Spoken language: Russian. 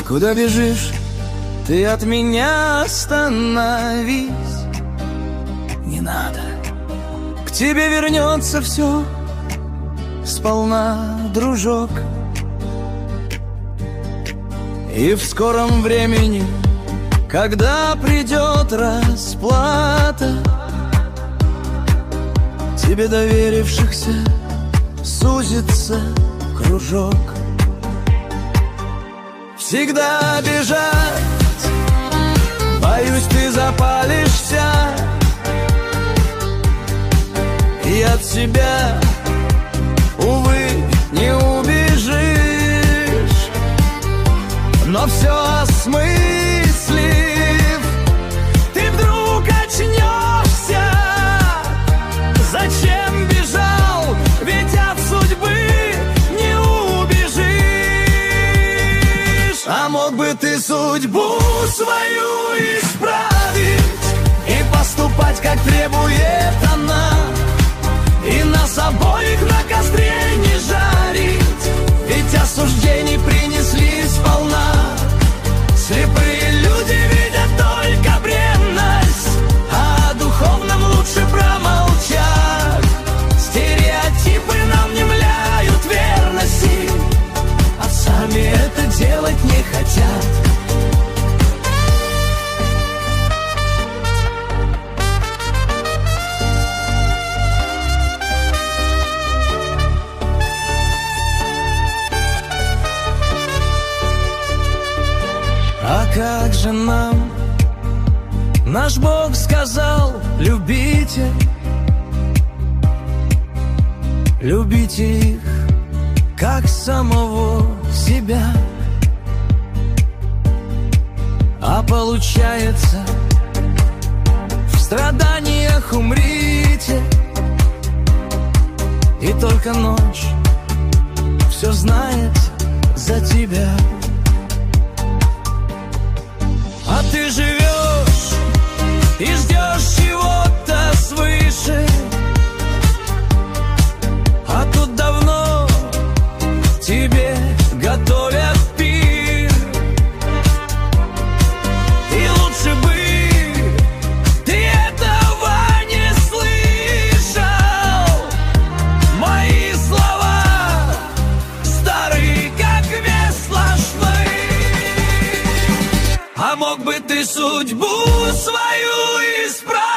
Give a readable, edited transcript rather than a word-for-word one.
Куда бежишь? Ты от меня остановись. Не надо. К тебе вернется все сполна, дружок. И в скором времени, когда придет расплата, тебе доверившихся сузится кружок. Всегда бежать, боюсь, ты запалишься, и от себя, увы, не убежишь. Но все осмыслив, ты вдруг очнешься. Зачем бежал? Ведь от судьбы не убежишь. А мог бы ты судьбу свою исправить и поступать, как требует она, и нас обоих на костре не жарить. Ведь осуждений принесли сполна. Слепые люди видят только бренность, а о духовном лучше промолчать. Стереотипы нам не мляют верности, а сами это делать не хотят. А как же нам наш Бог сказал: любите, любите их, как самого себя. А получается, в страданиях умрите, и только ночь все знает за тебя. А ты живешь и ждешь чего-то свыше, а тут давно тебе готовят пир. И лучше бы ты этого не слышал. Мои слова старые, как весла швы. А мог бы ты судьбу свою исправить